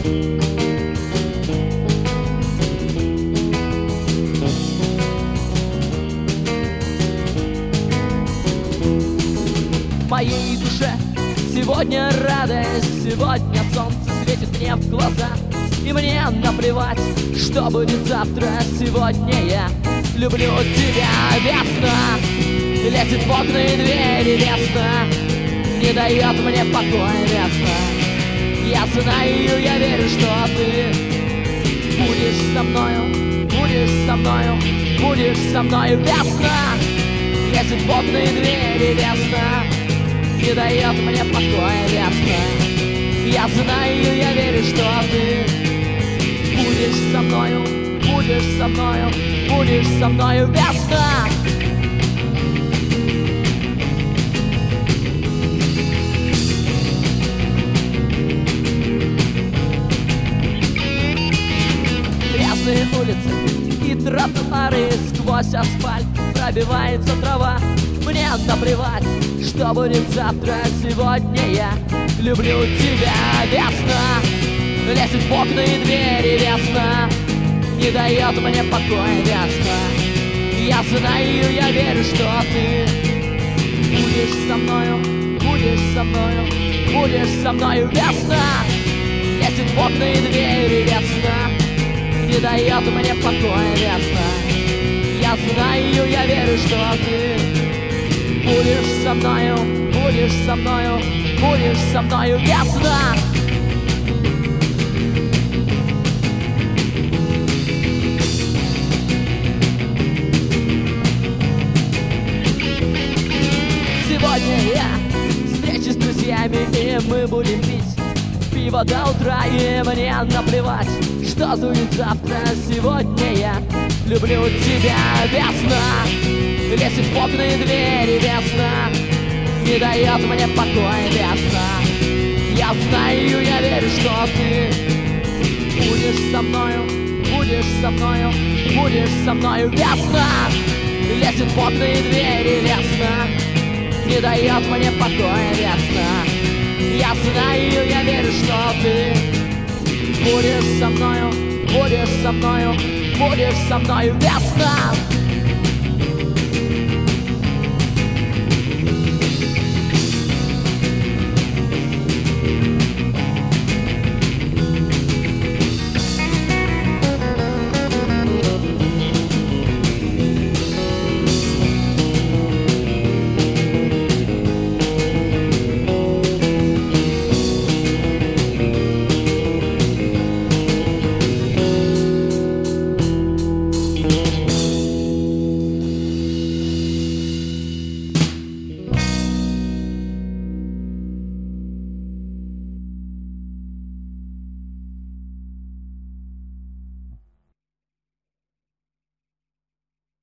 Моей душе сегодня радость, сегодня солнце светит мне в глаза. И мне наплевать, что будет завтра. Сегодня я люблю тебя. Весна лезет в окна и двери. Весна не дает мне покоя. Весна, я знаю, я верю, что ты будешь со мною, будешь со мною, будешь со мною. Весна лезет в окна и двери. Весна не дает мне покоя. Весна, я знаю, я верю, что ты будешь со мною, будешь со мною, будешь со мною. Весна. Грязные улицы и тротуары, сквозь асфальт пробивается трава. Мне наплевать, что будет завтра. Сегодня я люблю тебя. Весна лезет в окна и двери. Весна не дает мне покоя. Весна, я знаю, я верю, что ты будешь со мною, будешь со мною, будешь со мною. Весна лезет в окна и двери. Весна не дает мне покоя. Весна, я знаю, я верю, что ты будешь со мною, будешь со мною, будешь со мною. Весна. Сегодня я встречусь с друзьями, и мы будем пить пиво до утра. И мне наплевать, что будет завтра. Сегодня я люблю тебя. Весна лезет в окна и двери. Весна не дает мне покоя. Весна, я знаю, я верю, что ты будешь со мною, будешь со мною, будешь со мною. Весна лезет в окна и двери. Весна не дает мне покоя. Весна, я знаю, я верю, что ты будешь со мною, будешь со мною, будешь со мною. Весна.